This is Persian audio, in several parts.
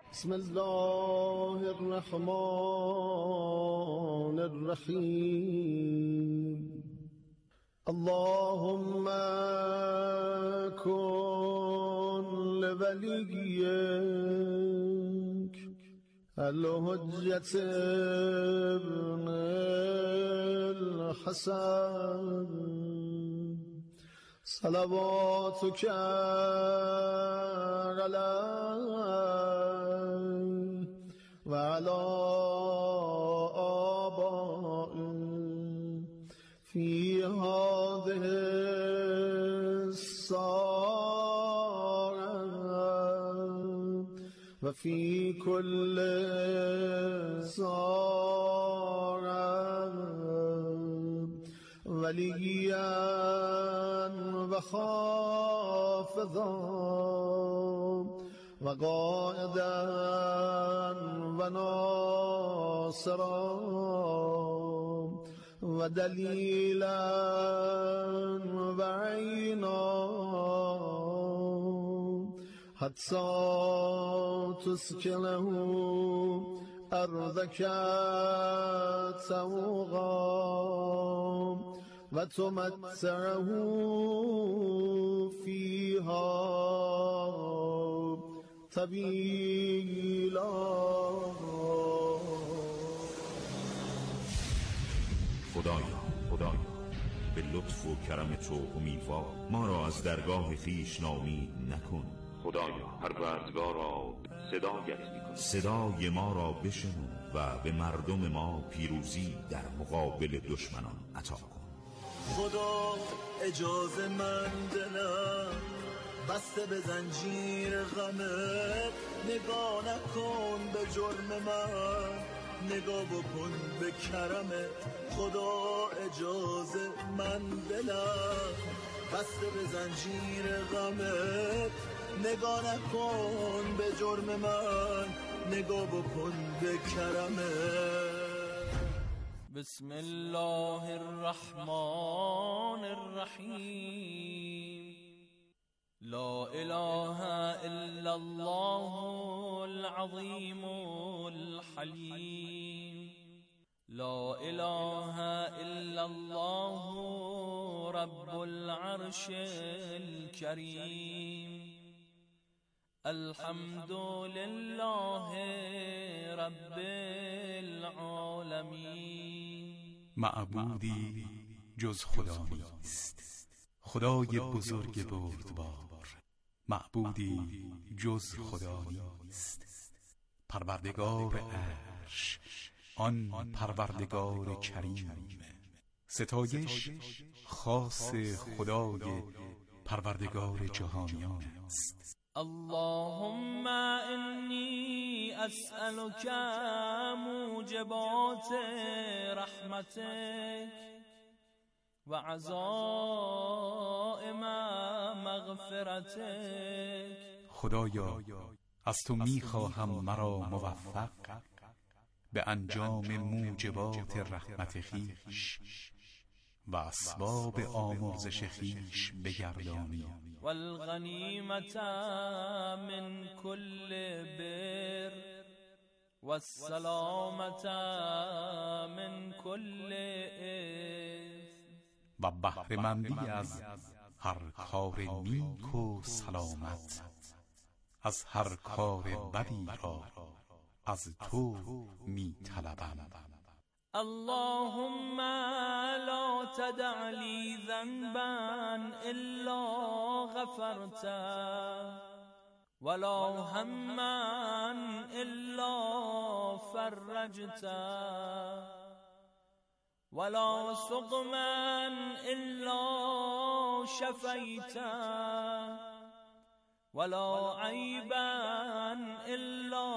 بسم الله الرحمن الرحیم. اللهم كن لوليك الحجة ابن الحسن صلواتك عليه وعلى آبائه في هذه الساعة وفي كل ساعة وليا وخافضا وقائدا وناصرا ودليلا وعينا حتى تسكنه أرضك سوغا وتمتعه فيها طويلا. خدایا به لطف و کرم تو امیدوار ما را از درگاه خویش ناامید نکن. خدایا پروردگارا صدایت می‌کنیم، صدای ما را بشنو و به مردم ما پیروزی در مقابل دشمنان عطا کن. خدا اجازه من دلم بسته به زنجیر غمت، نگاه نکن به جرم من، نگاه بکن به کرمت. خدا اجازه من دلم بسته به زنجیر غمت، نگاه نکن به جرم من، نگاه بکن به کرمت. بسم الله الرحمن الرحیم. لا اله الا الله العظیم الحلیم. لا اله الا الله رب العرش الكریم. الحمد لله رب العالمین. معبودی جز خدا نیست، خدای بزرگ بردبار. معبودی جز خدا نیست، پروردگار عرش، آن پروردگار کریم. ستایش خاص خدای پروردگار جهانیان است. اللهم انی اسألك موجبات رحمتك و عزائم مغفرتك. خدایا از تو میخواهم مرا موفق به انجام موجبات رحمت خویش و اسباب آمرزش خویش بگردانی. والغنیمت من کل بر والسلامت من کل اثم. و بهره‌مندی از هر کار نیک و سلامت، از هر کار بدی را از تو می طلبم. اللهم لا تدع لي ذنبا الا غفرته ولا هما الا فرجته ولا سقما الا شفيته ولا عيبا الا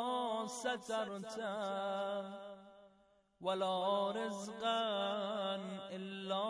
سترته ولا رزقا الا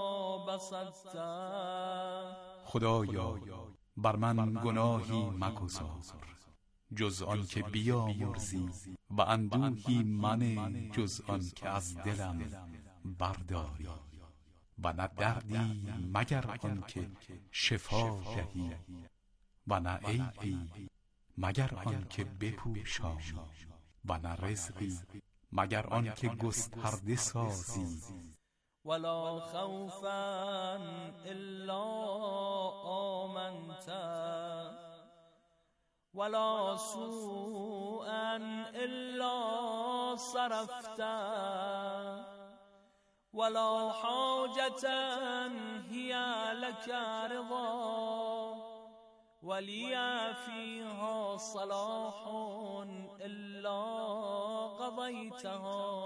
بسطته. خدایا بر من گناهی مگذار جز آن که بیامرزی و اندوهی من جز آن که از دلم برداری، و نه دردی مگر آن که شفا دهی، و نه عیبی مگر آن که بپوشانی و نه رزقی مگر آن که گسترده سازی ولا خوفا الا آمنت ولا سوءا الا صرفت ولا حاجة هي لك رضا ولی فیها صلاح الا قضیتها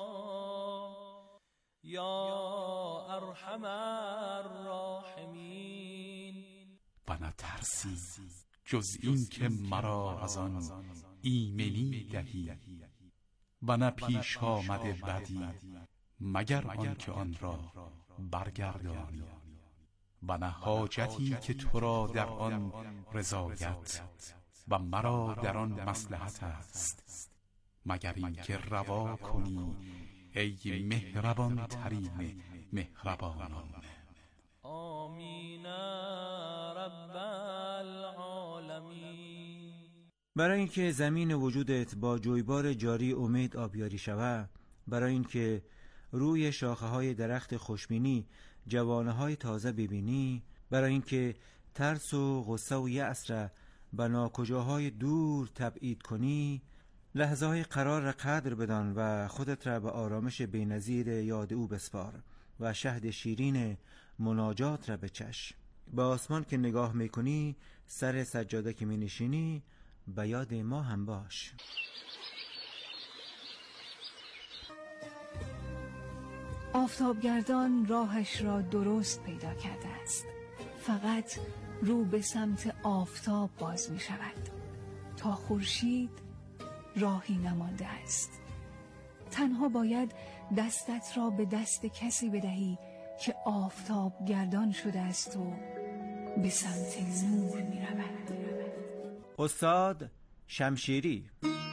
یا ارحم الراحمین. و نه ترسی جز این که مرا از آن ایمنی دهی و نه پیش آمده بدی مگر آن که آن را برگردانی و نه حاجتی که تو را در آن رضایت و مرا در آن مصلحت است مگر این که روا کنی ای مهربان ترین مهربانان. آمین رب العالمین. برای اینکه زمین وجودت با جویبار جاری امید آبیاری شود، برای اینکه روی شاخه های درخت خوشبینی جوانه های تازه ببینی، برای اینکه ترس و غصه و یأس را به ناکجاهای دور تبعید کنی، لحظه های قرار را قدر بدان و خودت را به آرامش بی‌نظیر یاد او بسپار و شهد شیرین مناجات را بچش. به آسمان که نگاه میکنی، سر سجاده که می نشینی، به یاد ما هم باش. آفتابگردان راهش را درست پیدا کرده است، فقط رو به سمت آفتاب باز می شود. تا خورشید راهی نمانده است. تنها باید دستت را به دست کسی بدهی که آفتابگردان شده است و به سمت نور می رود. استاد شمشیری.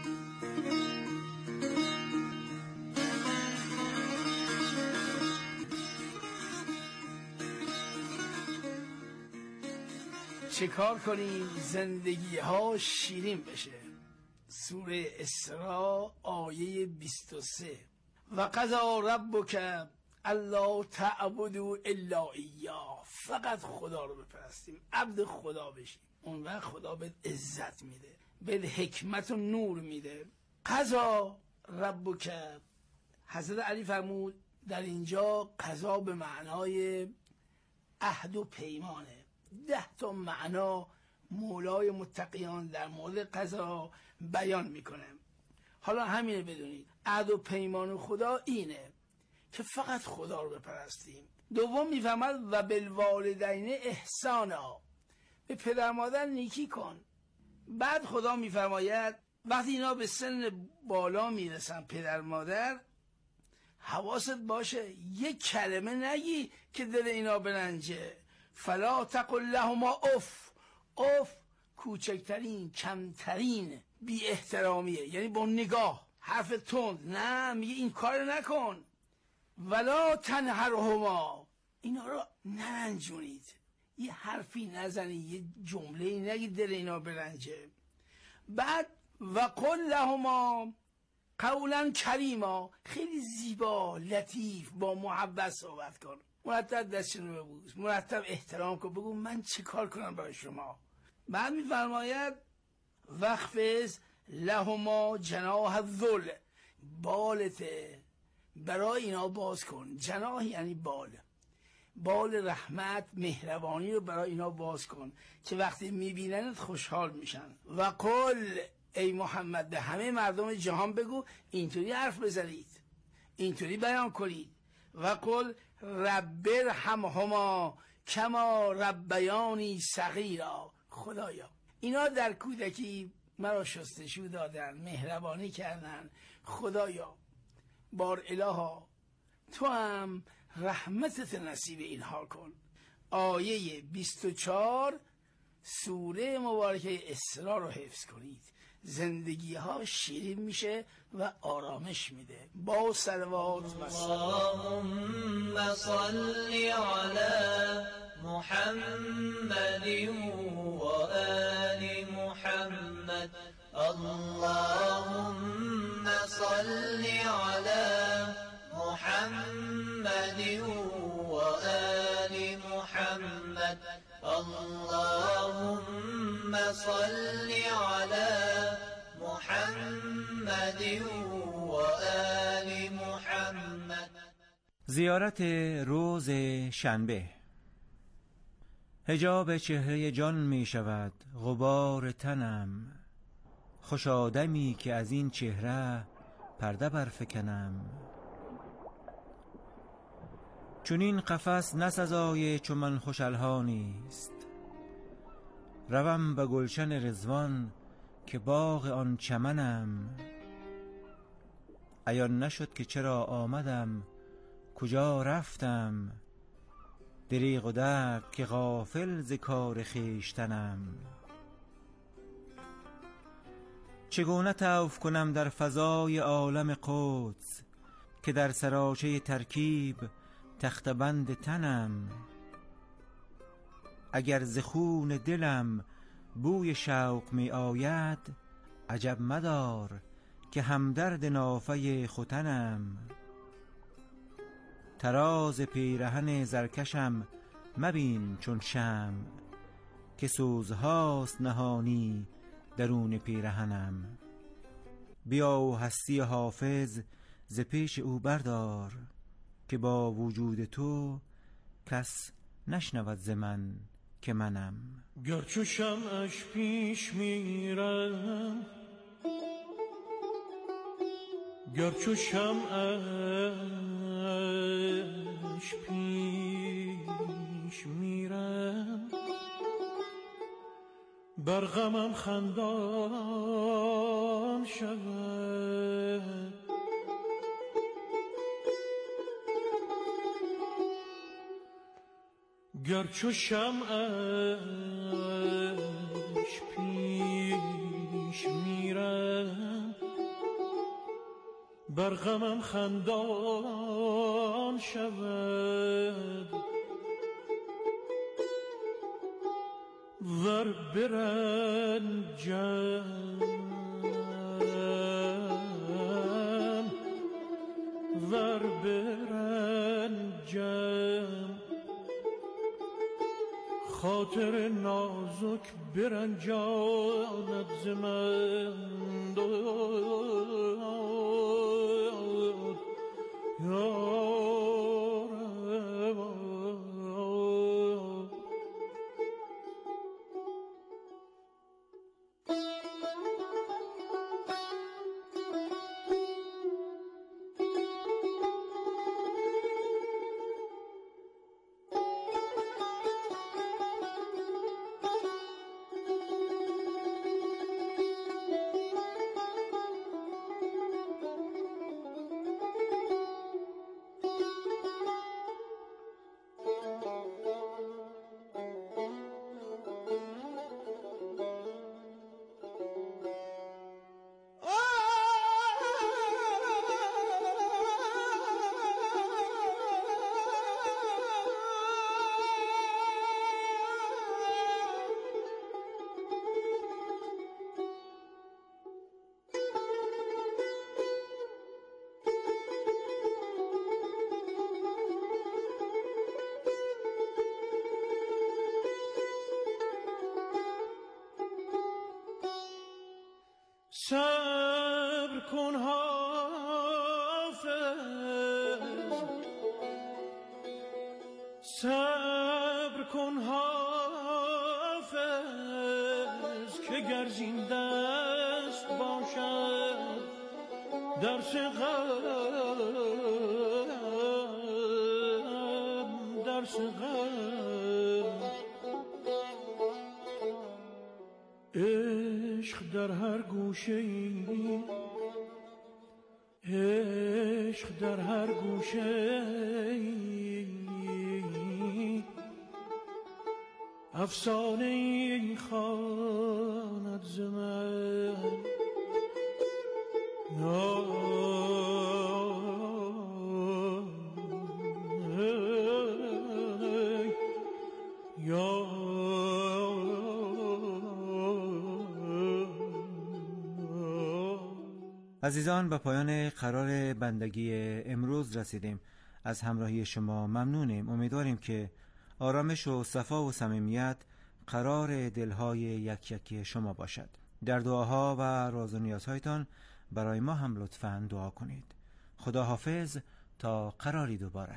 چه کار کنیم زندگی ها شیرین بشه؟ سوره اسراء آیه 23. و قضا ربک الا تعبدوا الا ایاه، فقط خدا رو بپرستیم، عبد خدا بشیم، اون وقت خدا به عزت میده، به حکمت و نور میده. قضا ربک، حضرت علی فرمود در اینجا قضا به معنای عهد و پیمانه. 10 معنا مولای متقیان در مورد قضا بیان میکنه. حالا همینه بدونید، عهد و پیمان خدا اینه که فقط خدا رو بپرستیم. دوم میفهمد و بالوالدین احسانا، به پدر مادر نیکی کن. بعد خدا میفرماید وقتی اینا به سن بالا میرسن پدر مادر، حواست باشه یک کلمه نگی که دل اینا برنجه. فلا تقل لهما اف. اف کوچکترین کمترین بی احترامیه، یعنی با نگاه، حرف تند، نه میگه این کار نکن. ولا تنهرهما، اینا رو نرنجونید، یه حرفی نزنید، یه جمله نگید دل اینا برنجه. بعد و قل لهما قولا کریما، خیلی زیبا لطیف با محبت صحبت کن، مرتب دستشون رو ببوس، مرتب احترام کن، بگو من چه کار کنم برای شما. بعد میفرماید وخفض لهما جناح الذل، بالته برای اینا باز کن. جناح یعنی بال رحمت مهربانی رو برای اینا باز کن که وقتی میبیننت خوشحال میشن. و قل، ای محمد به همه مردم جهان بگو اینطوری حرف بزنید، اینطوری بیان کنید. و قل رب ارحمهما کما ربیانی صغیرا، خدایا اینا در کودکی مرا شستشو دادن، مهربانی کردن، خدایا بار الها تو هم رحمتت نصیب اینها کن. آیه 24 سوره مبارکه اسراء رو حفظ کنید، زندگی ها شیرین میشه و آرامش میده. با صلوات و اللهم صل علی محمد و آل محمد اللهم صل على محمد وآل محمد اللهم صل على محمد وآل محمد. زیارت روز شنبه. حجاب چهره جان می شود غبار تنم، خوش آدمی که از این چهره پرده برفکنم. چون این قفس نسزای چون من خوش الهانیست، روم به گلشن رضوان که باغ آن چمنم. عیان نشد که چرا آمدم کجا رفتم، دریغ و درد که غافل ز کار خویشتنم. چگونه طوف کنم در فضای عالم قدس که در سراچه ترکیب تخت بند تنم. اگر ز خون دلم بوی شوق می آید، عجب مدار که همدرد نافه ختنم. تراز پیرهن زرکشم مبین چون شمع، که سوزهاست نهانی درون پیرهنم. بیا و هستی حافظ ز پیش او بردار، که با وجود تو کس نشنود ز من که منم. گرچه شمعش پیش میرم، گرچه شمعش پیش میرم، بر غمم خندان شود. گرچه شمعش پیش میرم، بر غمم خندان شود. ور برنجم، ور برنجم، خاطر نازک برنجاند ز من. صبر کن حافظ، صبر کن حافظ، که گر زین دست باشد درس غم، درس غم. عشق در هر گوشه‌ای، عشق در هر گوشه‌ای، افسانه‌ای خواند ز من. عزیزان، به پایان قرار بندگی امروز رسیدیم. از همراهی شما ممنونیم. امیدواریم که آرامش و صفا و صمیمیت قرار دلهای یک یکی شما باشد. در دعاها و راز و نیازهایتان برای ما هم لطفاً دعا کنید. خدا حافظ تا قراری دوباره.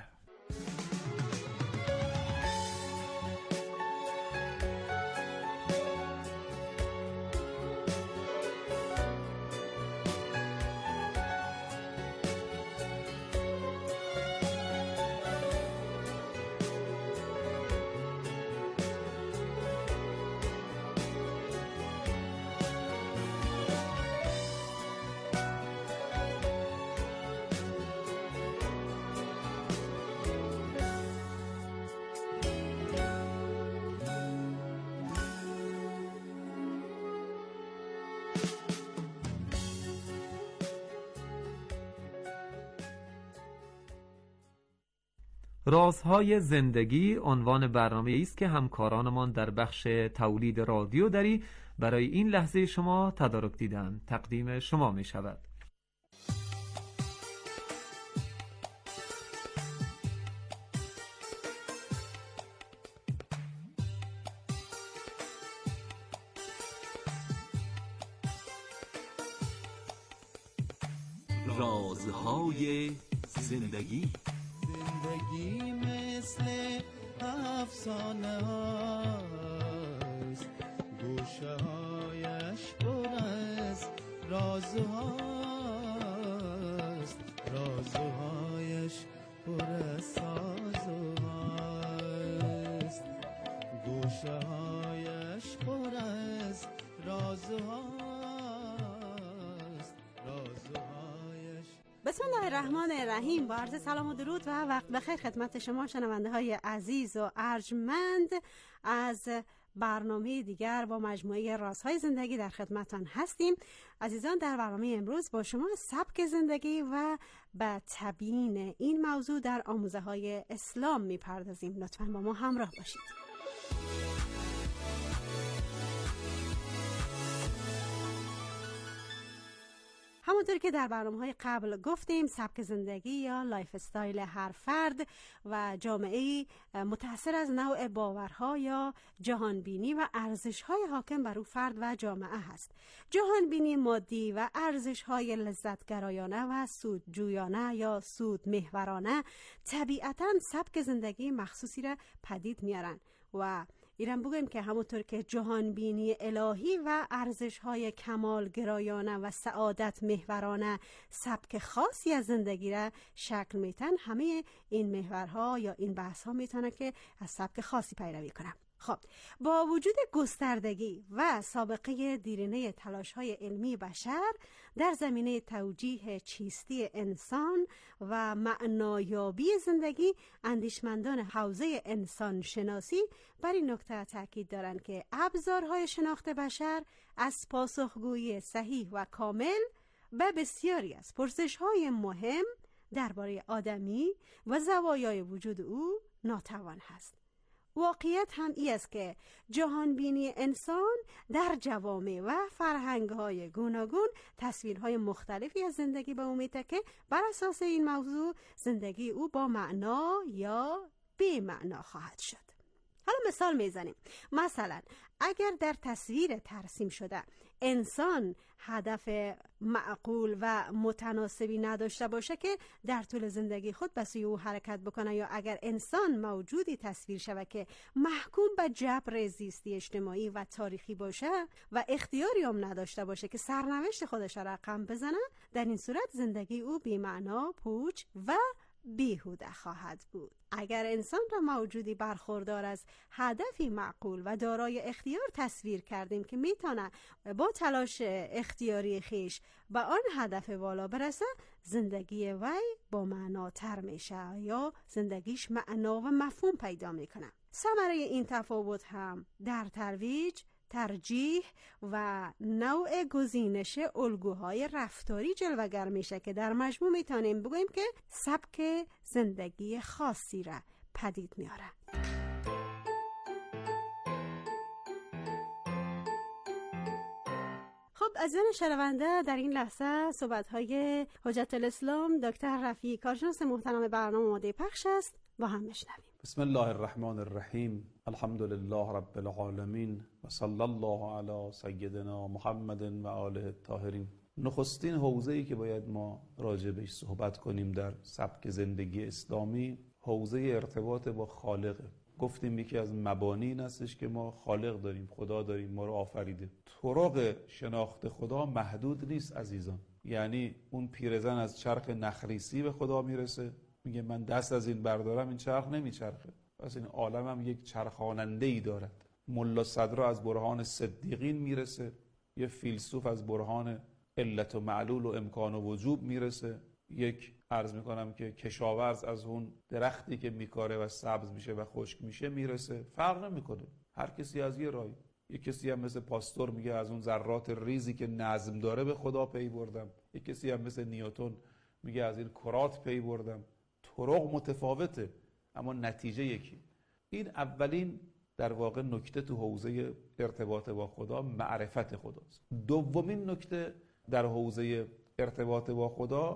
رازهای زندگی عنوان برنامه‌ای است که همکارانمان در بخش تولید رادیو دری برای این لحظه شما تدارک دیدن تقدیم شما می شود. رازهای زندگی. زندگی مثل افسانه هاست، گوشه هایش پر از رازهاست، رازهایش پر از سازهاست، گوشه هایش پر از رازهاست، رازهایش. بسم الله الرحمن الرحیم. با عرض سلام و درود و وقت بخیر خدمت شما شنونده های عزیز و ارجمند از برنامه دیگر با مجموعه رازهای زندگی در خدمتان هستیم. عزیزان، در برنامه امروز با شما سبک زندگی و به تبیین این موضوع در آموزه های اسلام میپردازیم. لطفاً با ما همراه باشید. همونطور که در برنامه‌های قبل گفتیم، سبک زندگی یا لایف استایل هر فرد و جامعه‌ای متأثر از نوع باورها یا جهانبینی و ارزش‌های حاکم بر او فرد و جامعه هست. جهانبینی مادی و ارزش‌های لذت‌گرایانه و سودجویانه یا سود محورانه طبیعتاً سبک زندگی مخصوصی را پدید میارن و ایران بگویم که همونطور که جهانبینی الهی و ارزش‌های کمالگرایانه و سعادت محورانه سبک خاصی از زندگی را شکل میتن، همه این محورها یا این بحث‌ها میتونه که از سبک خاصی پیروی کنن. خب، با وجود گستردگی و سابقه دیرینه تلاش‌های علمی بشر در زمینه توجیه چیستی انسان و معنایابی زندگی، اندیشمندان حوزه انسان شناسی بر این نکته تاکید دارند که ابزارهای شناخت بشر از پاسخگویی صحیح و کامل به بسیاری از پرسش‌های مهم درباره آدمی و زوایای وجود او ناتوان است. واقعیت هم این است که جهانبینی انسان در جوامع و فرهنگ‌های گوناگون تصویرهای مختلفی از زندگی به او میده که بر اساس این موضوع زندگی او با معنا یا بی معنا خواهد شد. حالا مثال میزنیم. مثلا اگر در تصویر ترسیم شده انسان هدف معقول و متناسبی نداشته باشه که در طول زندگی خود به سوی او حرکت بکنه، یا اگر انسان موجودی تصویر شود که محکوم به جبر زیستی اجتماعی و تاریخی باشه و اختیاری هم نداشته باشه که سرنوشت خودش را رقم بزنه، در این صورت زندگی او بی‌معنا، پوچ و بیهوده خواهد بود. اگر انسان را موجودی برخوردار از هدفی معقول و دارای اختیار تصویر کردیم که میتونه با تلاش اختیاری خیش به آن هدف والا برسه، زندگی وی با معناتر میشه یا زندگیش معنا و مفهوم پیدا میکنه. ثمره این تفاوت هم در ترویج، ترجیح و نوع گزینش الگوهای رفتاری جلوگر میشه که در مجموع میتونیم بگوییم که سبک زندگی خاصی را پدید میاره. خب خب عزیزان شنونده، در این لحظه صحبت‌های حجت الاسلام دکتر رفیعی کارشناس محترم برنامه آماده پخش است، با هم بشنویم. بسم الله الرحمن الرحیم. الحمد لله رب العالمین و صلی الله علی سیدنا محمد و آله الطاهرین. نخستین حوزه‌ای که باید ما راجع بهش صحبت کنیم در سبک زندگی اسلامی، حوزه ارتباط با خالق. گفتیم یکی از مبانی این هستش که ما خالق داریم، خدا داریم، ما رو آفریده. طرق شناخت خدا محدود نیست عزیزان. یعنی اون پیرزن از چرخ نخریسی به خدا میرسه، میگه من دست از این بردارم این چرخ نمیچرخه، پس این عالم هم یک چرخاننده‌ای دارد. ملا صدرا از برهان صدیقین میرسه، یه فیلسوف از برهان علت و معلول و امکان و وجوب میرسه، یک عرض میکنم که کشاورز از اون درختی که میکاره و سبز میشه و خشک میشه میرسه. فرق نمیکنه، هر کسی از یه راهی. یک کسی هم مثل پاستور میگه از اون ذرات ریزی که نظم داره به خدا پی بردم، یک کسی هم مثل نیوتن میگه از این کرات پی بردم. طرق متفاوته اما نتیجه یکی. این اولین در واقع نکته تو حوزه ارتباط با خدا، معرفت خداست. دومین نکته در حوزه ارتباط با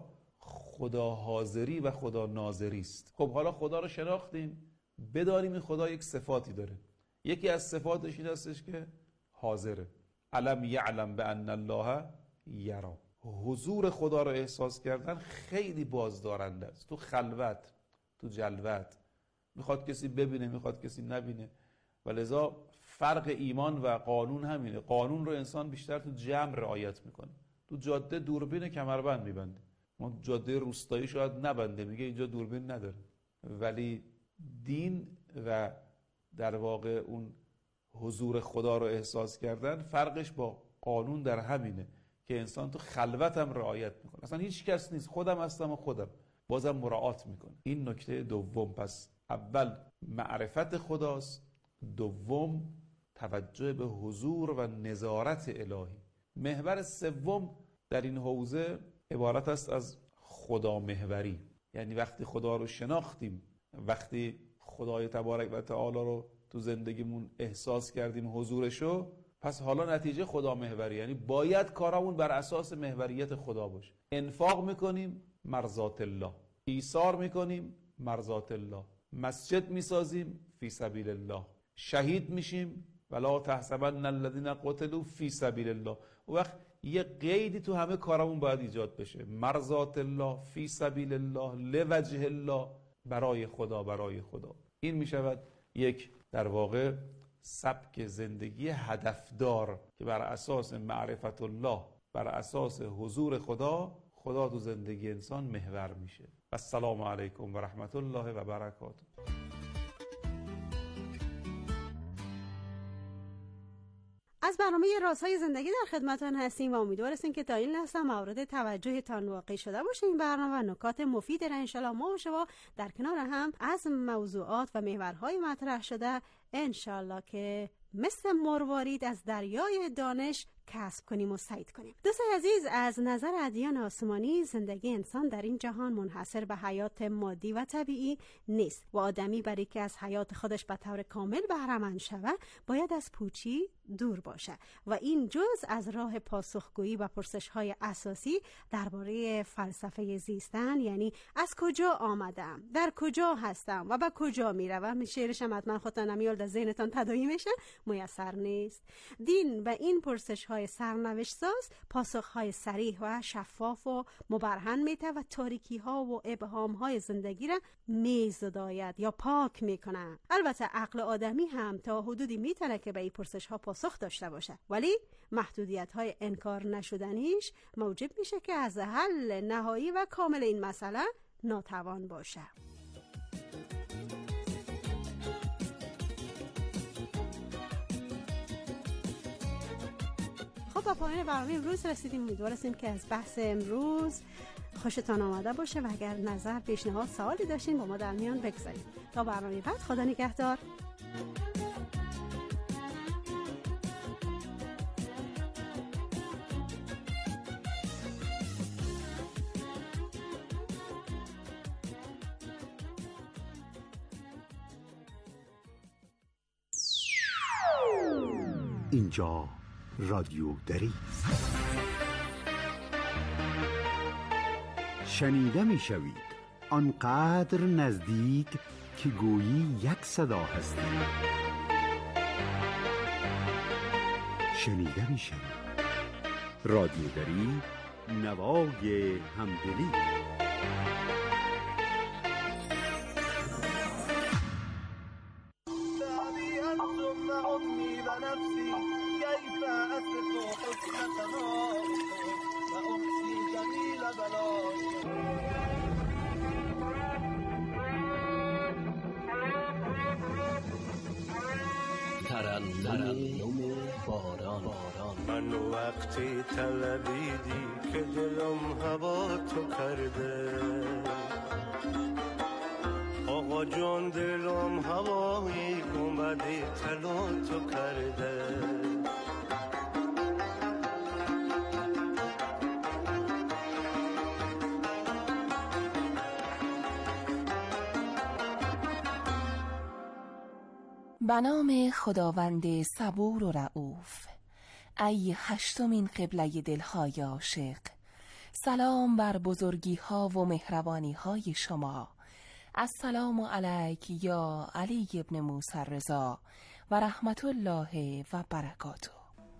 خدا حاضری و خدا ناظری است. خب حالا خدا رو شناختیم، بدانیم این خدا یک صفاتی داره. یکی از صفاتش این هستش که حاضره. الم یعلم بان الله یرا. حضور خدا رو احساس کردن خیلی بازدارنده است. تو خلوت، تو جلوت، میخواد کسی ببینه، میخواد کسی نبینه. و لذا فرق ایمان و قانون همینه. قانون رو انسان بیشتر تو جمع رعایت میکنه. تو جاده دوربین کمربند میبنده، ما جاده روستایی شاید نبنده، میگه اینجا دوربین نداره. ولی دین و در واقع اون حضور خدا رو احساس کردن فرقش با قانون در همینه که انسان تو خلوت هم رعایت میکنه. اصلا هیچ کس نیست، خودم هستم و خودم، بازم مراعات میکنه. این نکته دوم. پس اول معرفت خداست، دوم توجه به حضور و نظارت الهی. محور سوم در این حوزه عبارت است از خدا محوری. یعنی وقتی خدا رو شناختیم، وقتی خدای تبارک و تعالی رو تو زندگیمون احساس کردیم حضورشو، پس حالا نتیجه خدا محوری. یعنی باید کارامون بر اساس محوریت خدا باشه. انفاق میکنیم مرضات الله، ایثار میکنیم مرضات الله، مسجد میسازیم فی سبیل الله، شهید میشیم ولا تحسبن الذين قتلوا فی سبیل الله. و وقت یه قیدی تو همه کارمون باید ایجاد بشه، مرضات الله، فی سبیل الله، لوجه الله، برای خدا، برای خدا. این میشود یک در واقع سبک زندگی هدفدار که بر اساس معرفت الله، بر اساس حضور خدا تو زندگی انسان محور میشه. السلام علیکم و رحمت الله و برکاته. از برنامه رازهای زندگی در خدمتتان هستیم و امیدوار هستیم که تا این لحظه مورد توجهتان واقع شده باشه این برنامه و نکات مفید را انشالله ما و شما در کنار هم از موضوعات و محورهای مطرح شده انشالله که مثل مروارید از دریای دانش کسب کنیم و صید کنیم. دوستان عزیز، از نظر ادیان آسمانی زندگی انسان در این جهان منحصر به حیات مادی و طبیعی نیست و آدمی برای که از حیات خودش به طور کامل بهره‌مند شود باید از پوچی دور باشه و این جز از راه پاسخگویی و پرسش‌های اساسی درباره فلسفه زیستن، یعنی از کجا آمدم، در کجا هستم و به کجا میروم، شعرش هم حتما خودتان نمیال در ذهنتان تداعی میشه، میسر نیست. دین و این پرسش‌های سرنوشت ساز پاسخ‌های صریح و شفاف و مبرهن میده و تاریکی‌ها و ابهام‌های زندگی را میزداید یا پاک میکنه. البته عقل آدمی هم تا حدودی میتونه که به این پرسش‌ها پاسخ داشته باشه، ولی محدودیت‌های انکار نشدنیش موجب میشه که از حل نهایی و کامل این مسئله ناتوان باشه. خب با پایان برنامه امروز رسیدیم. امیدوار هستیم که از بحث امروز خوشتان آمده باشه و اگر نظر، پیشنهاد، سوالی داشتین با ما در میان بگذارید. تا برنامه بعد، خدا نگهدار. اینجا رادیو دری است. شنیده می شوید، آنقدر نزدیک که گویی یک صدا هستید. شنیده می شوید. رادیو دری، نوای همدلی. ترنم باران. من وقتی طلبیدی که دلم هوا تو کرده، آقا جان دلم هوایی گنبدی طلا تو کرده. به نام خداوند صبور و رؤوف. ای هشتمین قبله دلهای عاشق، سلام بر بزرگی ها و مهربانی های شما. السلام علیک یا علی ابن موسی رضا و رحمت الله و برکاته.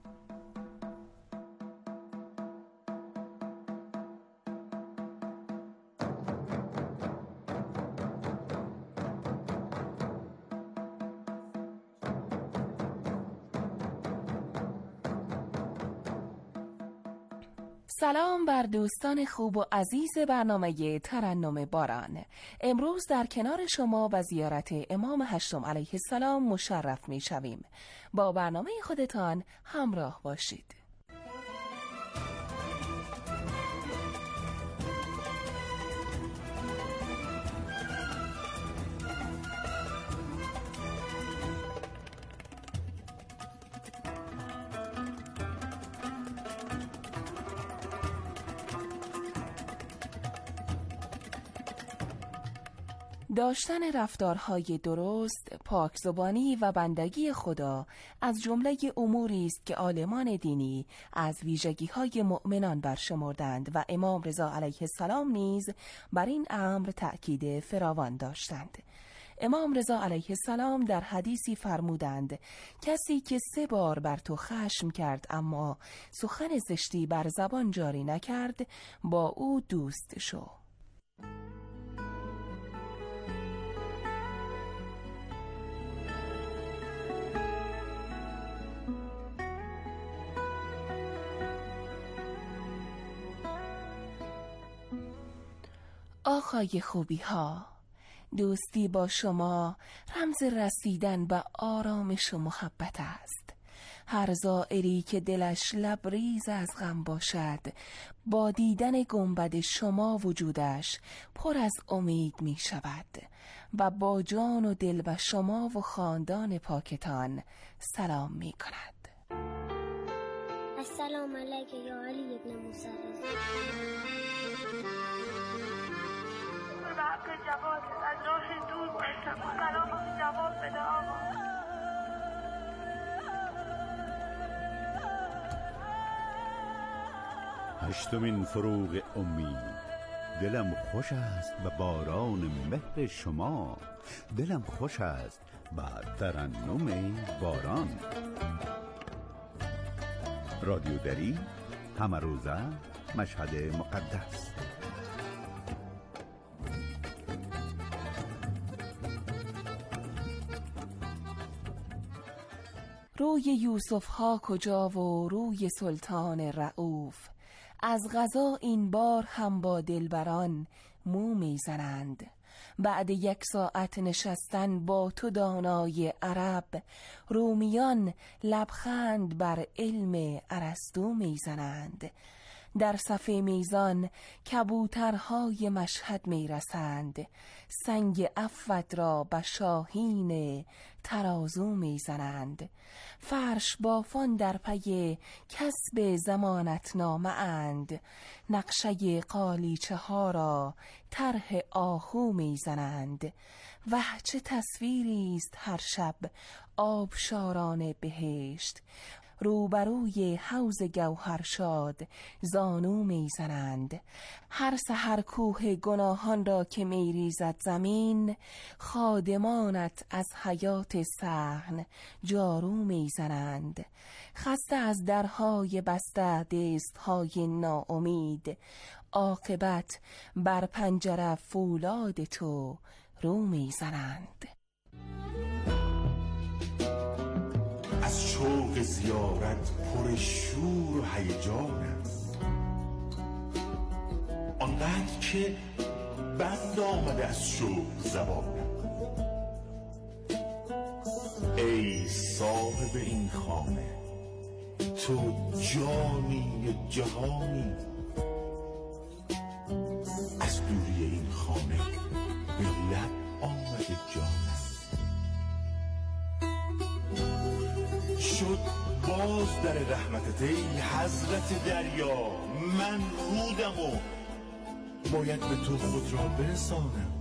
سلام بر دوستان خوب و عزیز برنامه ترنم باران. امروز در کنار شما و زیارت امام هشتم علیه السلام مشرف می شویم. با برنامه خودتان همراه باشید. داشتن رفتارهای درست، پاکزبانی و بندگی خدا از جمله اموری است که عالمان دینی از ویژگی‌های مؤمنان برشمردند و امام رضا علیه السلام نیز بر این امر تأکید فراوان داشتند. امام رضا علیه السلام در حدیثی فرمودند کسی که 3 بار بر تو خشم کرد اما سخن زشتی بر زبان جاری نکرد، با او دوست شو. آقای خوبی ها، دوستی با شما رمز رسیدن به آرامش و محبت است. هر زائری که دلش لبریز از غم باشد، با دیدن گنبد شما وجودش پر از امید می شود و با جان و دل به شما و خاندان پاکتان سلام می کند. السلام علیک یا علی ابن موسی رضا. به حق جواد از راه دور باشم، سلام جواب بده آقا. هشتمین فروغ امید. دلم خوش است به باران مهر شما، دلم خوش است به ترنم باران. رادیو دری، همه روزه، مشهد مقدس. روی یوسف ها کجا و روی سلطان رؤوف، از غذا این بار هم با دلبران مو میزنند. بعد 1 ساعت نشستن با تو دانای عرب، رومیان لبخند بر علم ارسطو میزنند. در صف میزان کبوترهای مشهد میرسند، سنگ عفوت را به شاهین ترازو میزنند. فرش بافان در پی کسب ضمانت نامه اند، نقشه قالیچه ها را طرح آهو میزنند. وه چه تصویری است هر شب آبشاران بهشت، روبروی حوض گوهرشاد زانو میزنند. هر سحر کوه گناهان را که میریزد زمین، خادمانت از حیات صحن جارو میزنند. خسته از درهای بسته دستهای ناامید، عاقبت بر پنجره فولاد تو رو میزنند. از شوق زیارت پر شور و هیجان است، آنقدر که بند آمده از شوق زبانم. ای صاحب این خانه، تو جانی و جهانی، از دوری این خانه به لب آمده جانم. شد باز در رحمتت ای حضرت دریا، من رودم و باید به تو خود را برسانم.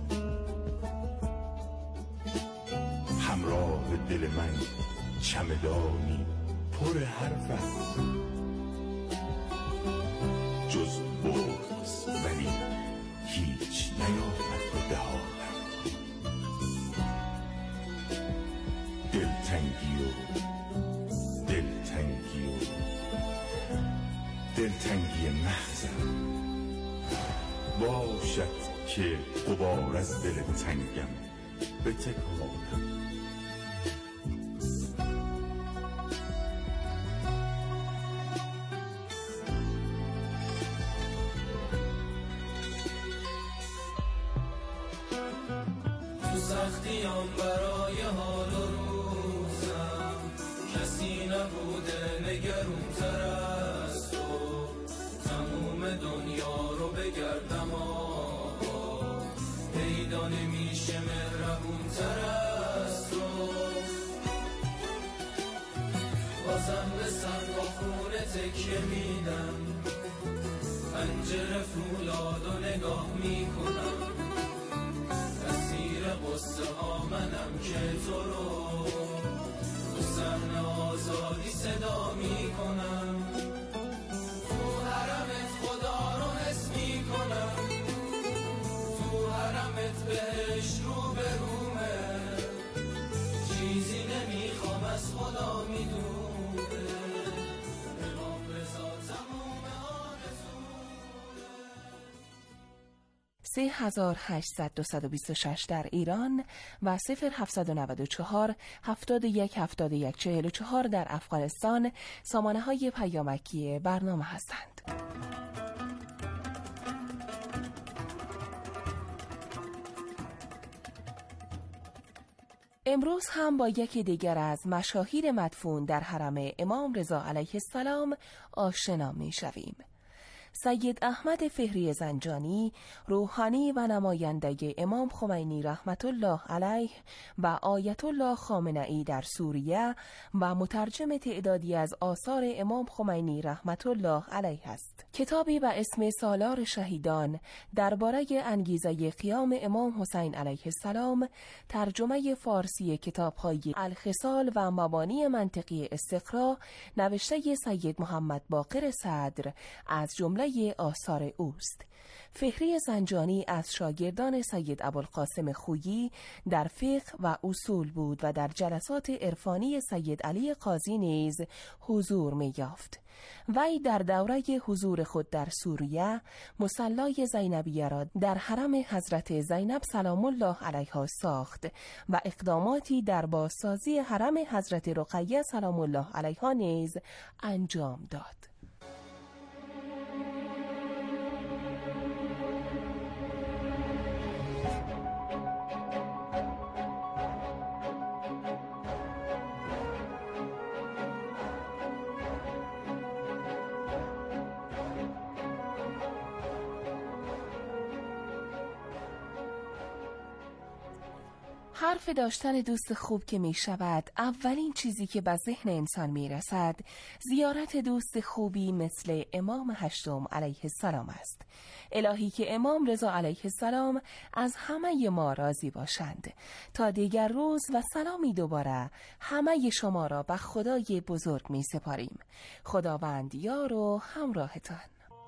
همراه دل من چمدانی پر حرف است، جز بغض ولی هیچ نیامد به دهانم. دلتنگی و دلتنگی محضم باشد که غبار از دل تنگم بتکانم. تو سختیام برای حال و روزم کسی نبوده نگرون‌تر از تو. تموم دنیا رو بگردم پیدا نمیشه مهربون‌تر از تو. بازم به سنگ و خونه تکیه میدم، پنجره فولاد و نگاه میکنم. اسیر قصه ها منم که تو رو تو صحنه آزادی صدا میکنم. تو حرمت خدا رو حس میکنم، تو حرمت بهش رو به رومه. چیزی نمیخوام از خدا میدونه. 3826 در ایران و 0794 71 71 44 در افغانستان سامانه های پیامکی برنامه هستند. امروز هم با یکی دیگر از مشاهیر مدفون در حرم امام رضا علیه السلام آشنا می شویم. سید احمد فهری زنجانی، روحانی و نماینده امام خمینی رحمت الله علیه و آیت الله خامنه‌ای در سوریه و مترجم تعدادی از آثار امام خمینی رحمت الله علیه است. کتابی به اسم سالار شهیدان درباره انگیزه قیام امام حسین علیه السلام، ترجمه فارسی کتاب‌های الخصال و مبانی منطقی استقرا نوشته سید محمد باقر صدر از جمله آثار اوست. فهری زنجانی از شاگردان سید ابوالقاسم خویی در فقه و اصول بود و در جلسات عرفانی سید علی قاضی نیز حضور می یافت. وی در دوره حضور خود در سوریه مصلای زینبیه را در حرم حضرت زینب سلام الله علیها ساخت و اقداماتی در بازسازی حرم حضرت رقیه سلام الله علیها نیز انجام داد. حرف داشتن دوست خوب که می شود اولین چیزی که به ذهن انسان می رسد زیارت دوست خوبی مثل امام هشتم علیه السلام است. الهی که امام رضا علیه السلام از همه ما راضی باشند تا دیگر روز و سلامی دوباره همه شما را به خدای بزرگ می سپاریم. خداوند یار و همراهتان.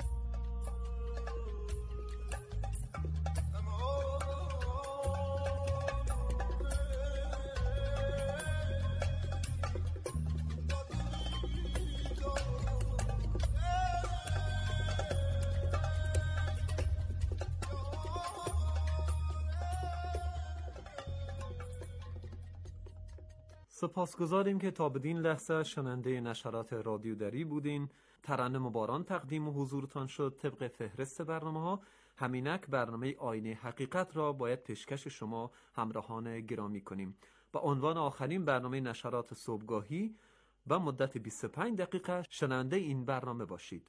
سپاسگزاریم که تا بدین لحظه شنونده نشرات رادیو دری بودین. ترنم باران تقدیم حضورتان شد. طبق فهرست برنامه‌ها همینک برنامه آینه حقیقت را باید پیشکش شما همراهان گرامی کنیم. با عنوان آخرین برنامه نشرات صبحگاهی و مدت 25 دقیقه شنونده این برنامه باشید.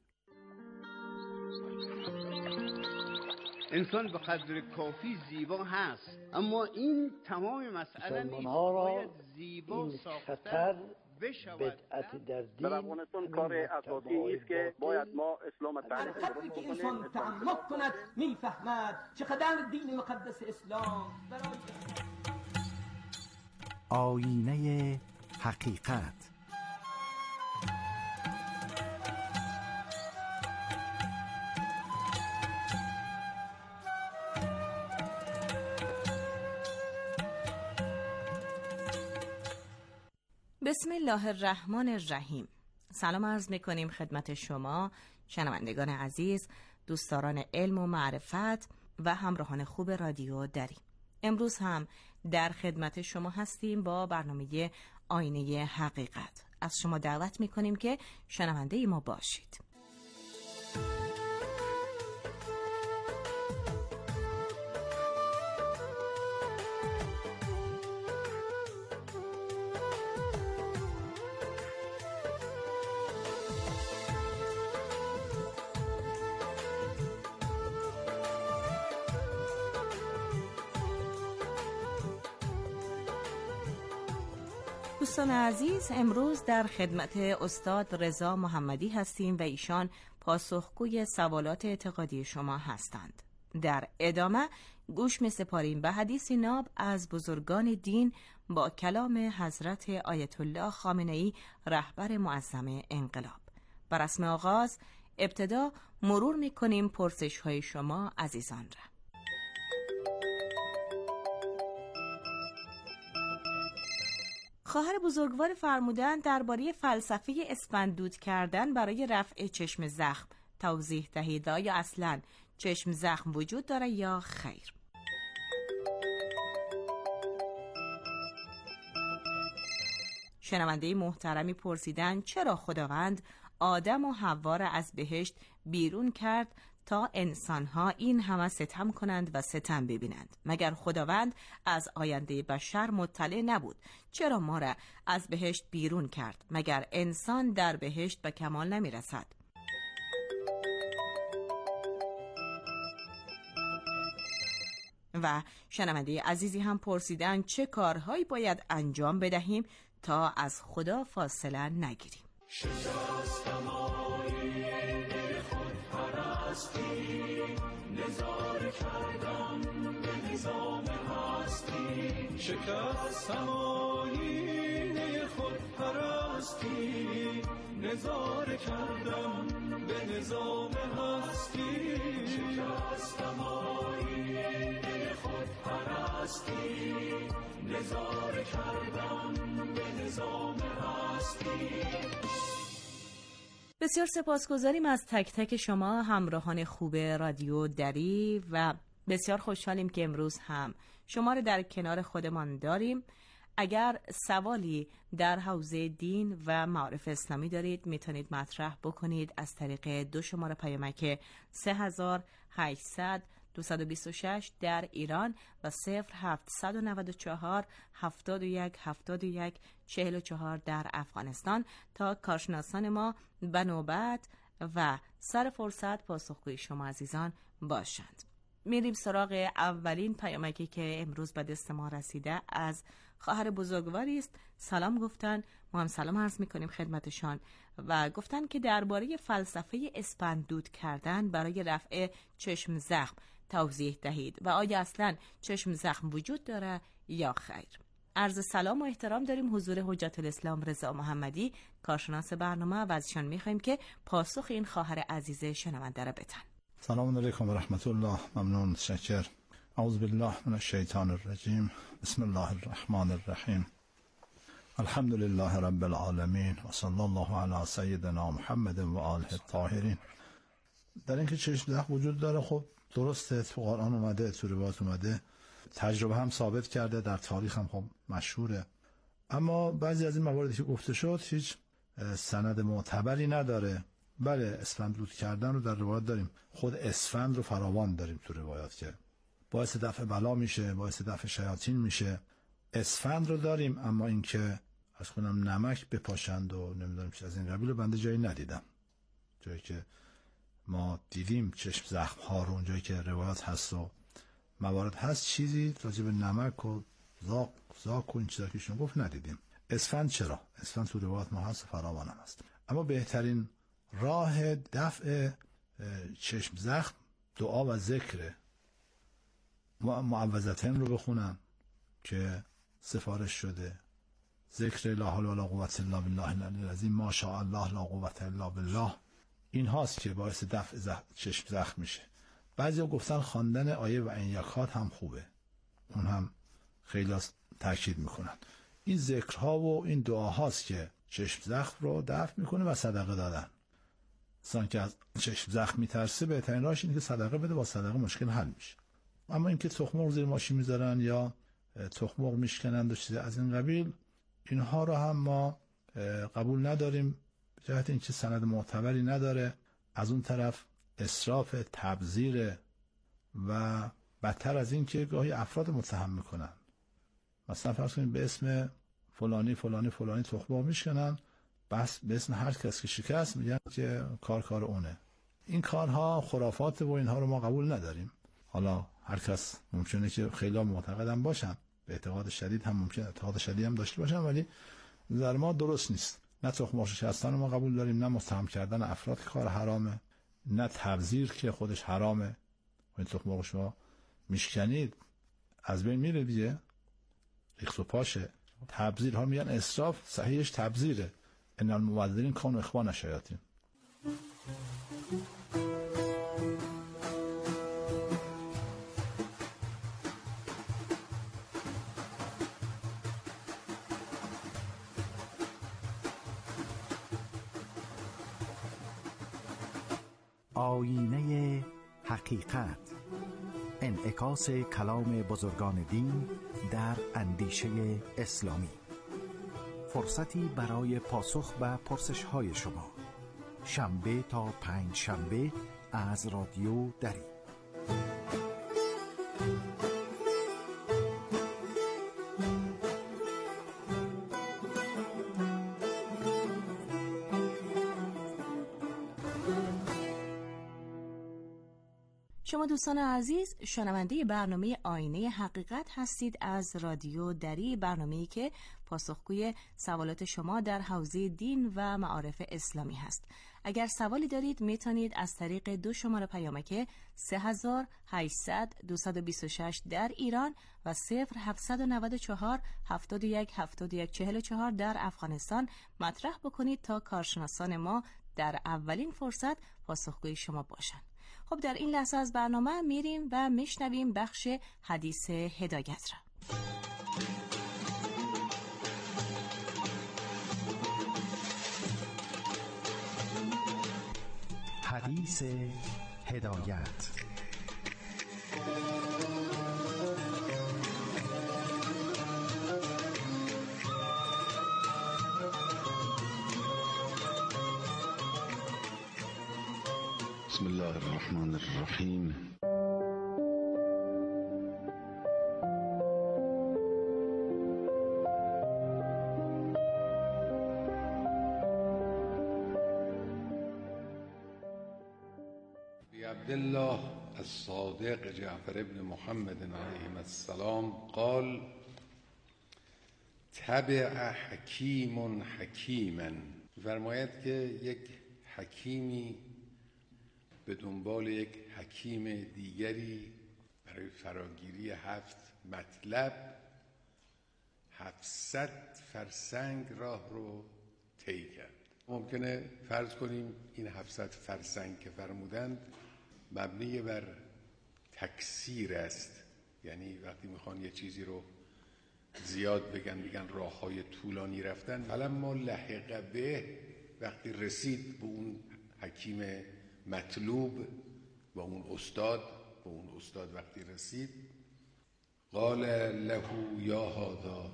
انسان به قدر کافی زیبا هست، اما این تمام مسئله نیست. باید زیبا ساختن بشود. بدعت در دین در افغانستان کار اساسی است که باید ما اسلام تعریف درست که انسان تعمق کند میفهمد چقدر دین مقدس اسلام برای آینه حقیقت. بسم الله الرحمن الرحیم. سلام عرض میکنیم خدمت شما شنوندگان عزیز، دوستداران علم و معرفت و همراهان خوب رادیو دری. امروز هم در خدمت شما هستیم با برنامه آینه حقیقت. از شما دعوت میکنیم که شنونده ما باشید. دوستان عزیز، امروز در خدمت استاد رضا محمدی هستیم و ایشان پاسخگوی سوالات اعتقادی شما هستند. در ادامه گوش می‌سپاریم به حدیثی ناب از بزرگان دین با کلام حضرت آیت الله خامنه‌ای رهبر معظم انقلاب. بر رسم آغاز ابتدا مرور می‌کنیم پرسش‌های شما عزیزان را. خواهر بزرگوار فرمودند درباره فلسفه اسفندود کردن برای رفع چشم زخم توضیح دهید. آیا اصلاً چشم زخم وجود داره یا خیر؟ شنونده محترمی پرسیدند چرا خداوند آدم و حوا را از بهشت بیرون کرد تا انسانها این همه ستم کنند و ستم ببینند؟ مگر خداوند از آینده بشر مطلع نبود؟ چرا ما را از بهشت بیرون کرد؟ مگر انسان در بهشت به کمال نمی رسد؟ و شنونده عزیزی هم پرسیدن چه کارهایی باید انجام بدهیم تا از خدا فاصله نگیریم؟ شکستم آیینه خود پرستی، نظاره کردم به نظام هستی. شکستم آیینه خود پرستی، نظاره کردم به نظام هستی. شکستم آیینه خود پرستی، نظاره کردم به نظام هستی. بسیار سپاسگزاریم از تک تک شما همراهان خوب رادیو دری و بسیار خوشحالیم که امروز هم شما رو در کنار خودمان داریم. اگر سوالی در حوزه دین و معارف اسلامی دارید میتونید مطرح بکنید از طریق 2 شماره پیامک 3800 226 در ایران و 0794 71 71 44 در افغانستان تا کارشناسان ما به نوبت و سر فرصت پاسخگوی شما عزیزان باشند. میریم سراغ اولین پیامکی که امروز به دست ما رسیده از خواهر بزرگواری است. سلام گفتن، ما هم سلام عرض میکنیم خدمتشان و گفتن که درباره فلسفه اسپند دود کردن برای رفع چشم زخم توضیح دهید و آیا اصلا چشم زخم وجود داره یا خیر. عرض سلام و احترام داریم حضور حجت الاسلام رضا محمدی، کارشناس برنامه، و ازشان میخوایم که پاسخ این خواهر عزیز شنونده را بدن. سلام علیکم و رحمت الله. ممنون، شکر. اعوذ بالله من الشیطان الرجیم. بسم الله الرحمن الرحیم. الحمد لله رب العالمین و صلی الله علی سیدنا محمد و آله الطاهرین. در اینکه چشم زخم وجود داره، خب درسته، تو قرآن اومده، تو روایات اومده، تجربه هم ثابت کرده، در تاریخ هم خب مشهوره. اما بعضی از این مواردی که گفته شد هیچ سند معتبری نداره. بله، اسفند دود کردن رو در روایات داریم، خود اسفند رو فراوان داریم تو روایات که باعث دفع بلا میشه، باعث دفع شیاطین میشه. اسفند رو داریم، اما اینکه از کنم نمک بپاشند و نمیدونم چیز از این قبیل رو بنده جایی ندیدم. جایی که ما دیدیم چشم زخم ها رو، اونجایی که روایات هست و موارد هست، چیزی راجع به نمک و زاک و این چیزا که شما گفت ندیدیم. اسفند چرا؟ اسفند تو روایات ما هست و فراوان هم هست. اما بهترین راه دفع چشم زخم دعا و ذکر. معوذتین رو بخونن که سفارش شده، ذکر لا حول ولا قوة الا بالله العلی العظیم، ما شاء الله لا قوة الا بالله، این هاست که باعث دفع چشم زخم میشه. بعضیا گفتن خواندن آیه و این یکات هم خوبه، اون هم خیلی تاکید میکنن. این ذکرها و این دعاهاست که چشم زخم رو دفع میکنه و صدقه دادن. انسان که از چشم زخم میترسه بهترین راهش اینه که صدقه بده، با صدقه مشکل حل میشه. اما اینکه تخم مرغ زیر ماشین میذارن یا تخم مرغ میشکنند و چیز از این قبیل، اینها رو هم ما قبول نداریم، به جهت اینکه سند معتبری نداره. از اون طرف اسراف، تبذیر و بدتر از این که گاهی افراد متهم میکنن. مثلا فرض کنید به اسم فلانی فلانی فلانی تخم مرغ میشکنن، بس به اسم هر کس که شکست میگن که کار اونه. این کارها خرافات و اینها رو ما قبول نداریم. حالا هر کس ممکنه که خیلی معتقدن باشن، به اعتقاد شدید هم ممکنه اعتقاد شدید هم داشته باشن، ولی نظر ما درست نیست. نه تخم مرغ شکستن ما قبول داریم، نه متهم کردن افراد که کار حرامه، نه تبذیر که خودش حرامه. این تخم مرغ شما میشکنید از بین میره دیگه، ریخت و پاشه. تبذیر ها میگن اسراف، صحیحش تبذیره. ان المبذرین کانوا اخوان الشیاطین. آینه حقیقت، انعکاس کلام بزرگان دین در اندیشه اسلامی. فرصتی برای پاسخ به پرسش‌های شما، شنبه تا پنج شنبه از رادیو دری. شما دوستان عزیز شنونده برنامه آینه حقیقت هستید از رادیو دری، برنامه‌ای که پاسخگوی سوالات شما در حوزه دین و معارف اسلامی هست. اگر سوالی دارید میتونید از طریق 2 شماره پیامک 3800 226 در ایران و 0794 71 71 44 در افغانستان مطرح بکنید تا کارشناسان ما در اولین فرصت پاسخگوی شما باشند. خب در این لحظه از برنامه میریم و میشنویم بخش حدیث هدایت را. حدیث هدایت. بسم الله الرحمن الرحیم. عبد الله الصادق جعفر بن محمد علیه السلام قال تبع حکیم حکیما، فرماید که یک حکیمی به دنبال یک حکیم دیگری برای فراگیری 7 مطلب 700 فرسنگ راه رو طی کرد. ممکنه فرض کنیم این 700 فرسنگ که فرمودند مبنی بر تکثیر است، یعنی وقتی میخوان یه چیزی رو زیاد بگن راههای طولانی رفتن. فلما لحق به، وقتی رسید به اون حکیم مطلوب، با اون استاد وقتی رسید، قال له یا هذا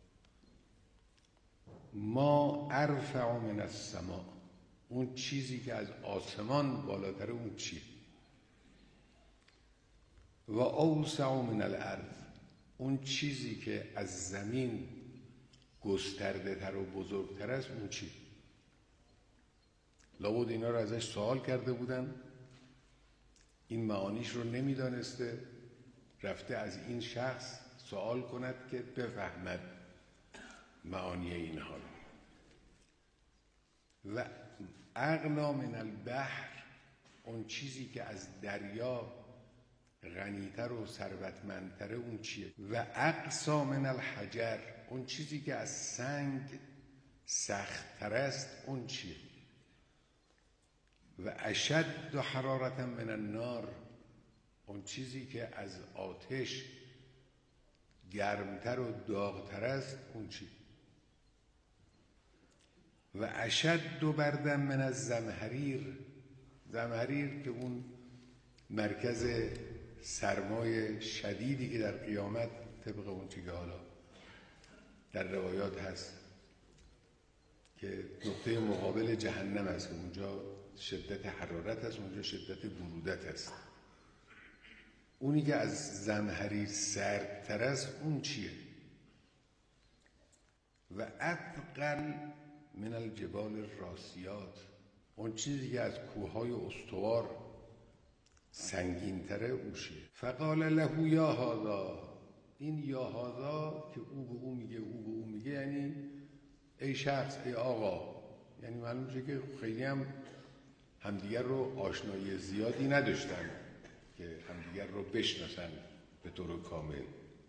ما ارفع من السماء، اون چیزی که از آسمان بالاتره اون چیه؟ و اوسع من الارض، اون چیزی که از زمین گسترده تر و بزرگتر است اون چیه؟ لابد اینا رو ازش سوال کرده بودن، این معانیش رو نمیدانسته، رفته از این شخص سوال کند که بفهمد معانی اینها رو. و اغنا من البحر، اون چیزی که از دریا غنیتر و ثروتمندتر اون چیه؟ و اقصا من الحجر، اون چیزی که از سنگ سخت‌تر است اون چیه؟ و اشد حرارة من النار، اون چیزی که از آتش گرمتر و داغتر است اون چیه؟ و اشد بردا من الزمهریر، زمهریر که اون مرکز سرمای شدیدی که در قیامت طبق اون چیزی که حالا در روایات هست که نقطه مقابل جهنم است، اونجا شدت حرارت است، اونجا شدت برودت است. اونی که از زمهریر سردتر است اون چیه؟ و اثقل من الجبال الراسیات، اون چیزی که از کوههای استوار سنگین‌تره اون چیه؟ فقال له یا هذا، این یا هذا که او به او میگه، او به او میگه، یعنی ای شخص، ای آقا، یعنی معلوم میشه که خیلی هم همدیگر رو آشنایی زیادی نداشتن که همدیگر رو بشناسن به طور کامل.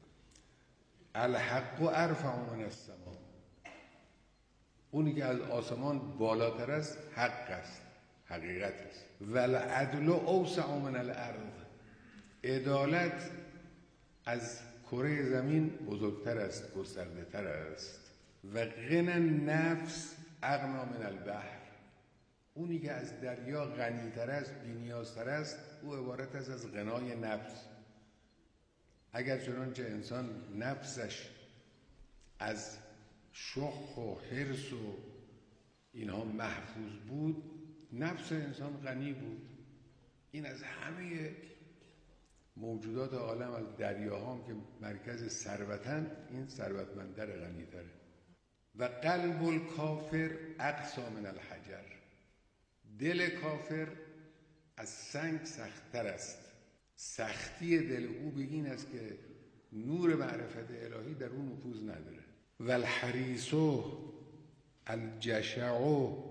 الحق ارفع من السماء، اونی که از آسمان بالاتر است حق است، حقیقت است. والعدل اوسع من الارض، عدالت از کره زمین بزرگتر است، گسترده تر است. و غنى النفس اغنا من البحر، اونی که از دریا غنی‌تر است، بی‌نیازتر است، او عبارت است از غنای نفس. اگر چنانچه انسان نفسش از شح و حرص و اینها محفوظ بود، نفس انسان غنی بود. این از همه موجودات عالم، از دریاها هم که مرکز ثروتن، این ثروتمندتر، غنی‌تره. و قلب الکافر اقصی من الحجر، دل کافر از سنگ سخت‌تر است. سختی دل او به این است که نور معرفت الهی در اون نفوذ نداره. و الحریص الجشع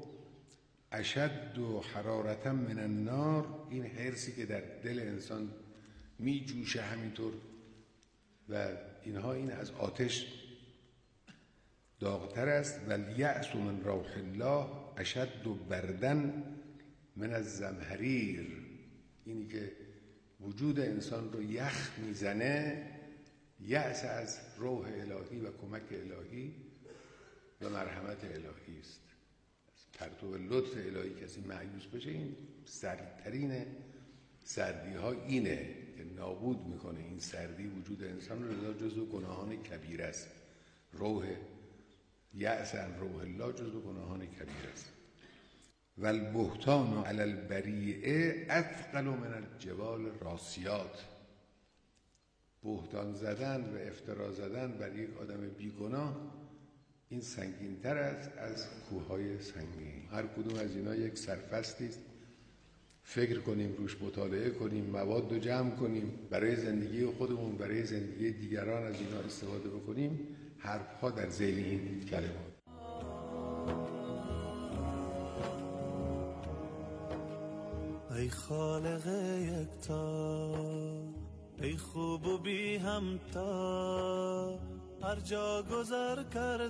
اشد حرارة من النار، این حرصی که در دل انسان می جوشه همینطور و اینها، این از آتش داغتر است. و الیأس من روح الله اشد بردا من الزمهریر، اینی که وجود انسان رو یخ میزنه، یأس از روح الهی و کمک الهی و مرحمت الهی است. پرتو لطف الهی کسی مایوس بشه، این سردترین سردی ها اینه که نابود میکنه این سردی وجود انسان رو، لذا جزو گناهان کبیره است. روح یأس عن روح الله جزو گناهان کبیره است. و البهتان علی البریئه اثقل من الجبال الراسیات، بهتان زدن و افترا زدن بر یک آدم بیگناه این سنگین‌تر است از کوههای سنگین. هر کدوم از اینا یک سرفصلی است، فکر کنیم، روش مطالعه کنیم، مواد رو جمع کنیم، برای زندگی خودمون، برای زندگی دیگران از اینا استفاده بکنیم. حرفها در ذیل این کلمات. ای خالق یکتا، ای خوب و بی همتا، هر جا گذر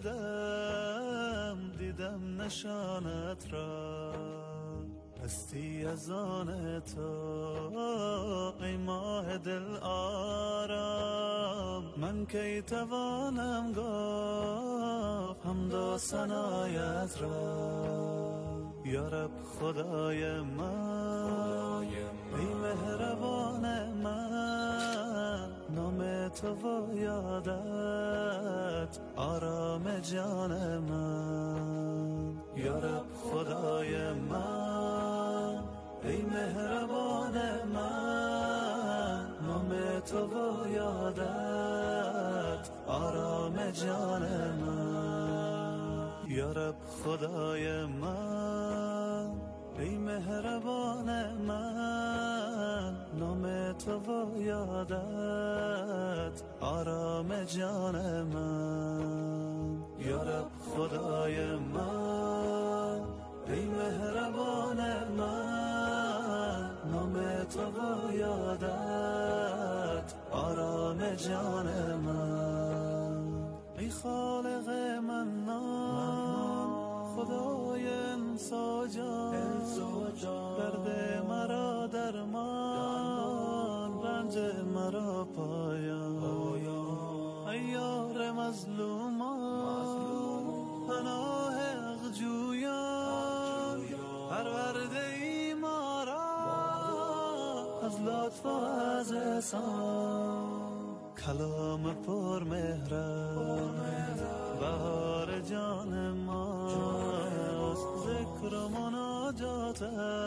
کردم دیدم نشانت را، هستی از آن تو ای ماه دل آرام، من کی توانم گفت حمد و ثنایت را. یا رب خدای من، ای مهربان من، نام تو و یادت آرام جان من. یا رب خدای من، ای مهربان من، نام تو و یادت آرام جان من. یا رب خدای من، ای مهربان من، نام تو و یادت آرام جان من. یا رب خدای من، ای مهربان من، نام تو و یادت آرام جان من. ای خالق منان، خدای انسا جان، درد مرا درمان، رنج مرا پایان. ای یار مظلومان، پناه حق جویان، پرورده ای ما را از لطف و از احسان. کلام پر مهرت بهار جان ماست، ذکر و مناجات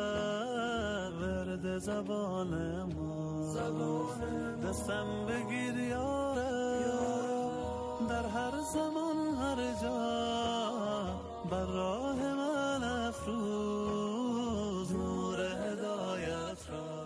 ورد زبان ما. دستم بگیر یاره در هر زمان هر جا، بر راه من افروز نور هدایت را.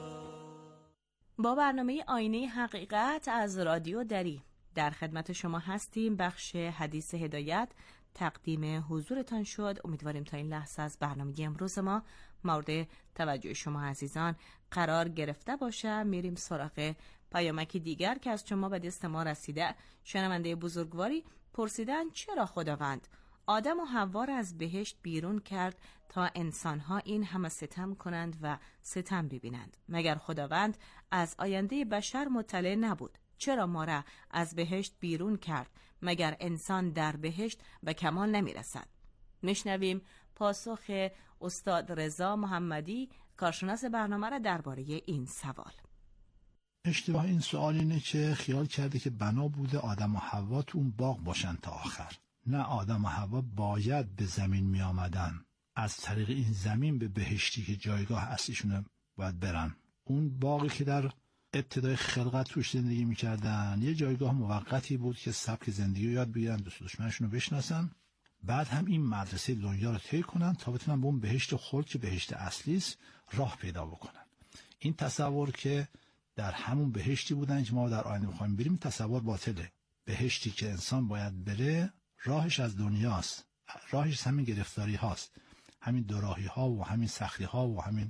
با برنامه آینه حقیقت از رادیو دری در خدمت شما هستیم. بخش حدیث هدایت تقدیم حضورتان شد. امیدواریم تا این لحظه از برنامه امروز ما مورد توجه شما عزیزان قرار گرفته باشه. میریم سراغ پیامکی دیگر که از شما به دست ما رسیده. شنونده بزرگواری پرسیدن چرا خداوند آدم و حوا را از بهشت بیرون کرد تا انسانها این همه ستم کنند و ستم ببینند؟ مگر خداوند از آینده بشر مطلع نبود؟ چرا ما را از بهشت بیرون کرد؟ مگر انسان در بهشت به کمال نمیرسد؟ میشنویم پاسخ استاد رضا محمدی کارشناس برنامه را درباره این سوال. اشتباه این سوال اینه که خیال کرده که بنا بوده آدم و حوا تو اون باغ باشن تا آخر. نه، آدم و حوا باید به زمین می آمدن، از طریق این زمین به بهشتی که جایگاه اصلیشونه باید برن. اون باغی که در ابتدای خلقت توش زندگی می کردن یه جایگاه موقتی بود که سبک زندگی رو یاد بگیرن، دوست دشمنشون رو بشناسن، بعد هم این مدرسه دنیا رو طی کنن تا بتونن به اون بهشت خلد که بهشت اصلیست راه پیدا بکنن. این تصور که در همون بهشتی بودن که ما در آینده می‌خوایم بریم تصور باطله. بهشتی که انسان باید بره راهش از دنیاست، راهش همین گرفتاری هاست، همین دوراهی ها و همین سختی ها و همین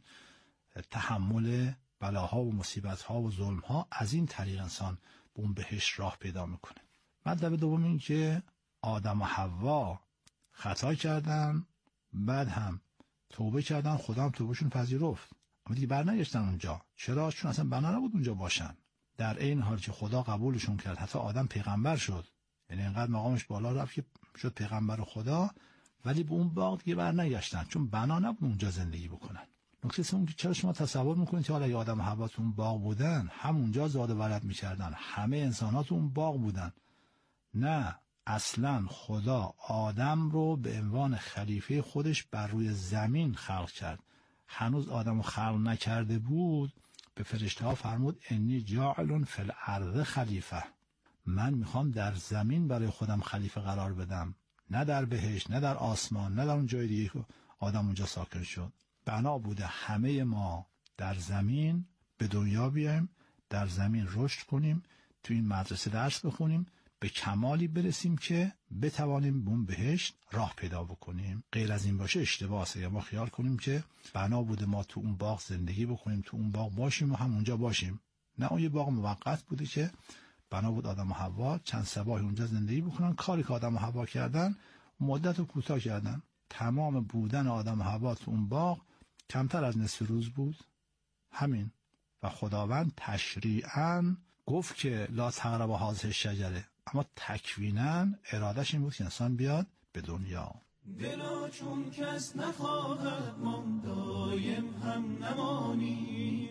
تحمل بلاها و مصیبت ها و ظلم ها. از این طریق انسان به اون بهشت راه پیدا میکنه. مطلب دوم این که آدم و حوا خطا کردن، بعد هم توبه کردن، خدا هم توبهشون پذیرفت، اما دیگه برنگشتن اونجا. چرا؟ چون اصلا بنا نبود اونجا باشن. در این حال که خدا قبولشون کرد، حتی آدم پیغمبر شد، یعنی اینقدر مقامش بالا رفت که شد پیغمبر خدا، ولی به اون باغ دیگه برنگشتن چون بنا نبود اونجا زندگی بکنن. نکته سوم که چرا شما تصور میکنید که حالا اگه آدم و حوا تو اون باغ بودن همونجا زاد و ولد میکردن، همه انسان‌ها تو اون باغ بودن؟ نه، اصلا خدا آدم رو به عنوان خلیفه خودش بر روی زمین خلق کرد. هنوز آدم رو خلق نکرده بود، به فرشته ها فرمود انی جاعل فی الارض خلیفه، من میخوام در زمین برای خودم خلیفه قرار بدم، نه در بهشت، نه در آسمان، نه در اون جای دیگه که آدم اونجا ساکن شد. بنا بوده همه ما در زمین به دنیا بیایم، در زمین رشد کنیم، تو این مدرسه درس بخونیم، به کمالی برسیم که بتوانیم بون بهشت راه پیدا بکنیم. غیر از این باشه اشتباهه. یا ما خیال کنیم که بنا بوده ما تو اون باغ زندگی بکنیم، تو اون باغ باشیم و هم اونجا باشیم. نه، اون یه باغ موقت بوده که بنا بود آدم و حوا چند صباحی اونجا زندگی بکنن. کاری که آدم و حوا کردن مدت رو کوتاه کردن. تمام بودن آدم و حوا تو اون باغ کمتر از نصف روز بود. همین. و خداوند تشریعاً گفت که لا تقربوا هذه الشجره، اما تکویناً ارادش این بود که انسان بیاد به دنیا. دلا چون کس نخواهد ما دایم هم نمانی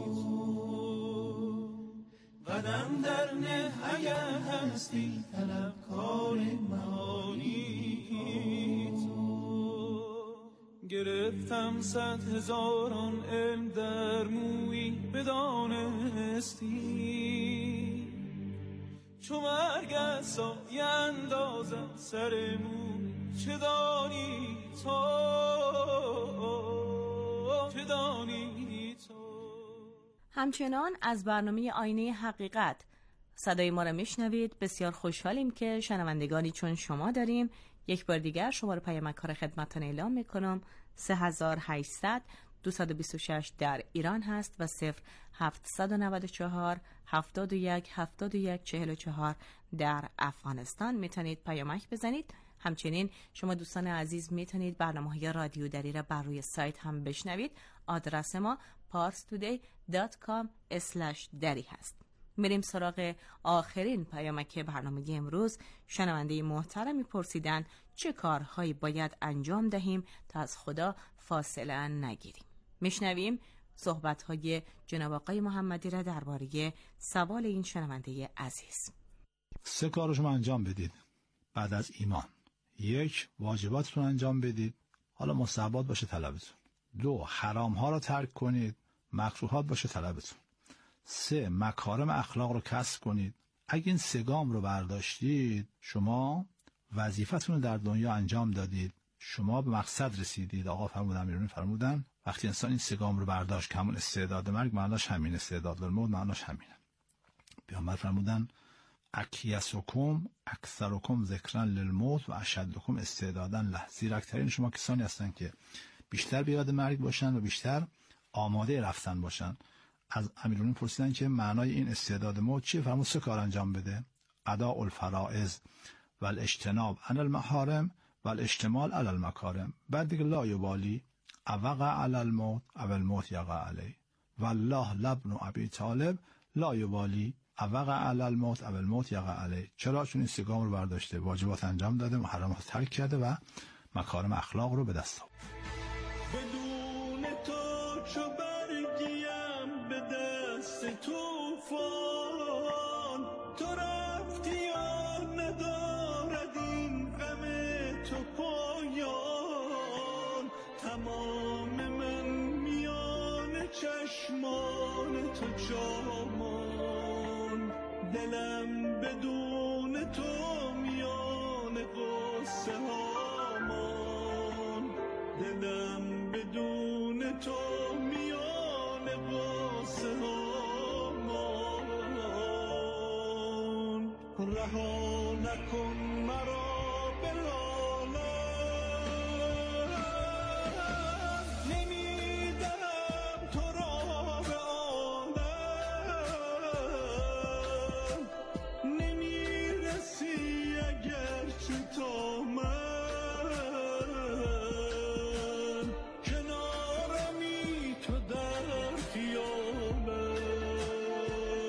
تو، قدم در نه اگر هستی طلبکار معانی تو. گرفتم 100,000 علم در مویی بدانستی، چو مرگ از سایه اندازم سر موی چه دانی تو، چه دانی تو. همچنان از برنامه آینه حقیقت صدای ما را میشنوید. بسیار خوشحالیم که شنوندگانی چون شما داریم. یک بار دیگر شماره پیامک ها را خدمتتان اعلام میکنم. 3800 226 در ایران هست و 0794 71 71 44 در افغانستان. میتونید پیامک بزنید. همچنین شما دوستان عزیز میتونید برنامه‌های رادیو دری را بر روی سایت هم بشنوید. آدرس ما parstoday.com/dari هست. میریم سراغ آخرین پیامک برنامه امروز. شنونده محترمی پرسیدن چه کارهایی باید انجام دهیم تا از خدا فاصله نگیریم. میشنویم صحبت‌های جناب آقای محمدی را درباره سوال این شنونده عزیز. 3 کار رو شما انجام بدید بعد از ایمان. 1. واجباتتون انجام بدید، حالا مستحبات باشه طلبتون. 2. حرام ها رو ترک کنید، مکروهات باشه طلبتون. 3. مکارم اخلاق رو کسب کنید. اگه این 3 گام رو برداشتید شما وظیفتون رو در دنیا انجام دادید، شما به مقصد رسیدید. آقا فرمودن وقتی انسان این 3 گام رو برداشت که همون استعداد مرگ معناش همین، استعداد الموت معناش همینه. پیامبر فرمودن اکیسکم اکثرکم ذکرا للموت و اشدکم استعدادا له. زیرکترین شما کسانی هستن که بیشتر به یاد مرگ باشن و بیشتر آماده رفتن باشن. از امیرالمومنین پرسیدن که معنای این استعداد موت چیه؟ فرمود 3 کار انجام بده: اداء الفرائض و الاجتناب عن المحارم و الاشتمال علی المکارم. بعد دیگه لا یبالی اوقع علی الموت او الموت یقع علی والله لابن ابی طالب لا یبالی اوقع علی الموت او الموت یقع علی. چرا؟ چون این 3 گام رو برداشته، واجبات انجام داده، محرمات ترک کرده و مکارم اخلاق رو به دست آورد. بدون تو چو برگیم به دست طوفان، تو رفتی و ندارد این غم تو پایان. تمام من میان چشمان تو جامان، دلم بدون تو میان قصه هامان. دلم بدون تو میان قصه هامان. رها نکن مرا